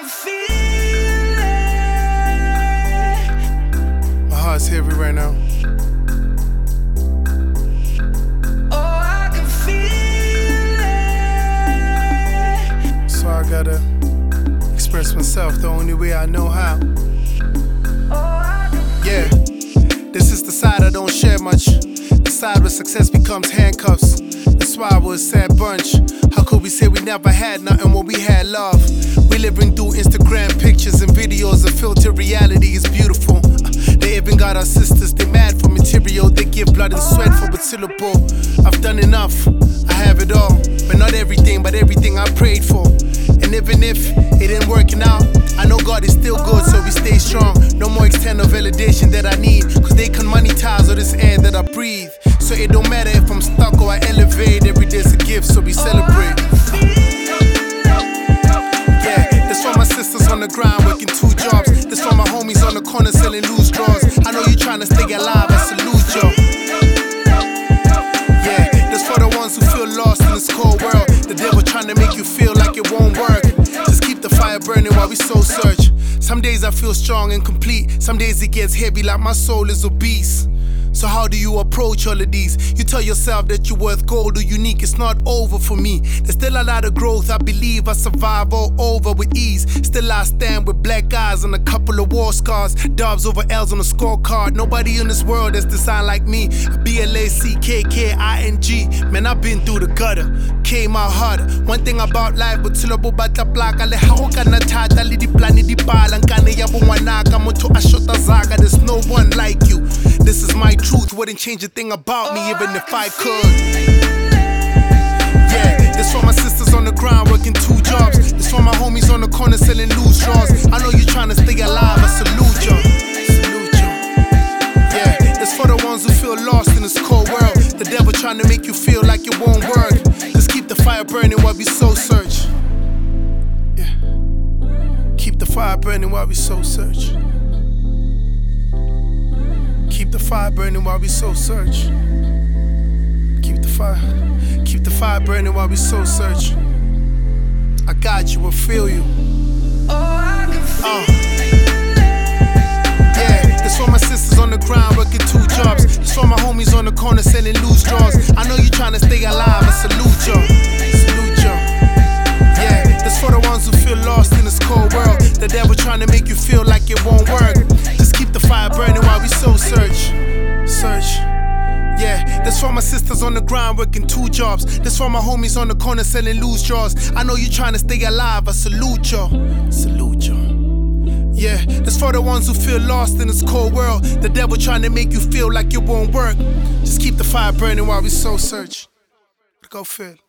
can feel it. My heart's heavy right now. Oh, I can feel it. So I gotta express myself the only way I know how. Yeah, this is the side I don't share much. The side where success becomes handcuffs. That's why we're a sad bunch. How could we say we never had nothing when we had love? We living through Instagram pictures and videos. The filtered reality is beautiful. They even got our sisters, they mad for material. They give blood and sweat for a syllable. I've done enough, I have it all. But not everything, but everything I prayed for. And even if it ain't working out, I know God is still good, so we stay strong. No more external validation that I need, cause they can monetize all this air that I breathe. So it don't matter if I'm stuck or I elevate. Every day's a gift, so we celebrate. Yeah, that's for my sisters on the grind working 2 jobs. That's for my homies on the corner selling loose draws. I know you trying to stay alive, I salute you. Yeah, that's for the ones who feel lost in this cold world. The devil trying to make you feel like it won't work. Just keep the fire burning while we soul search. Some days I feel strong and complete. Some days it gets heavy like my soul is obese. So how do you approach all of these? You tell yourself that you're worth gold or unique. It's not over for me. There's still a lot of growth. I believe I survive all over with ease. Still I stand with black eyes and a couple of war scars. Dubs over L's on a scorecard. Nobody in this world is designed like me. BLACKKING. Man, I've been through the gutter. Came out harder. One thing about life, but till I bata black, ale hauka na tata li di plani di pala nkane ya bongwanaka motho a shota zaka. There's no one like you. This is my truth, wouldn't change a thing about me even if I could. Yeah, this for my sisters on the grind working 2 jobs. This for my homies on the corner selling loose draws. I know you trying to stay alive, I salute you. Salute you. Yeah, this for the ones who feel lost in this cold world. The devil trying to make you feel like it won't work. Just keep the fire burning while we soul search. Yeah, keep the fire burning while we soul search. Keep the fire burning while we soul search. Keep the fire burning while we soul search. I got you, I feel you. Yeah, this for my sisters on the grind working 2 jobs. This for my homies on the corner selling loose draws. I know you trying to stay alive, I salute you. Salute you. Yeah, this for the ones who feel lost in this cold world. The devil trying to make you feel like it won't work. Just keep the fire burning while we soul search. Search. Yeah, that's for my sisters on the grind working 2 jobs. That's for my homies on the corner selling loose draws. I know you trying to stay alive, I salute you. Salute you. Yeah, that's for the ones who feel lost in this cold world. The devil trying to make you feel like it won't work. Just keep the fire burning while we soul search. Go Phil.